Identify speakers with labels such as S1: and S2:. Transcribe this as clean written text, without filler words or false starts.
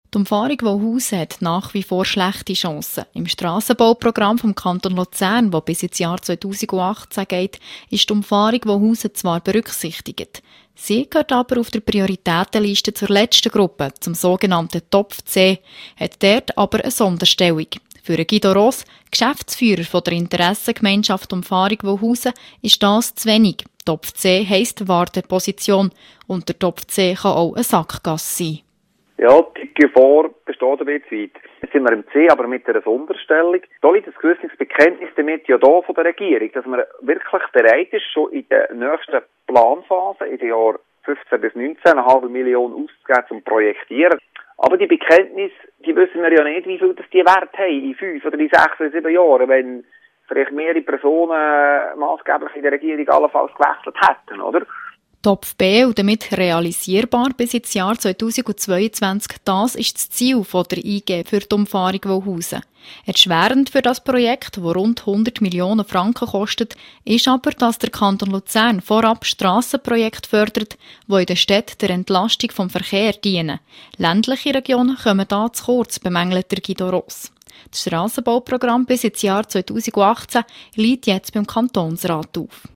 S1: Die Umfahrung Wauhausen hat nach wie vor schlechte Chancen. Im Strassenbauprogramm vom Kanton Luzern, das bis ins Jahr 2018 geht, ist die Umfahrung Wauhausen zwar berücksichtigt. Sie gehört aber auf der Prioritätenliste zur letzten Gruppe, zum sogenannten Topf C, hat dort aber eine Sonderstellung. Für Guido Ross, Geschäftsführer der Interessengemeinschaft Umfahrung Wauhausen, ist das zu wenig. Topf C heisst Warteposition und der Topf C kann auch eine Sackgasse sein.
S2: Ja, die Gefahr besteht ein bisschen weit. Jetzt sind wir im C, aber mit einer Sonderstellung. Da liegt ein gewisses Bekenntnis damit ja da von der Regierung, dass man wirklich bereit ist, schon in der nächsten Planphase, in den Jahren 15 bis 19, 1,5 Million auszugeben zum Projektieren. Aber die Bekenntnis, die wissen wir ja nicht, wie viel das die Wert haben in 5 oder in 6 oder 7 Jahren, wenn vielleicht mehrere Personen maßgeblich in der Regierung allenfalls gewechselt hätten, oder?
S1: Topf B und damit realisierbar bis ins Jahr 2022. Das ist das Ziel der IG für die Umfahrung Wauhausen. Erschwerend für das Projekt, das rund 100 Millionen Franken kostet, ist aber, dass der Kanton Luzern vorab Strassenprojekte fördert, die in den Städten der Entlastung vom Verkehr dienen. Ländliche Regionen kommen da zu kurz, bemängelt Guido Ross. Das Strassenbauprogramm bis ins Jahr 2018 liegt jetzt beim Kantonsrat auf.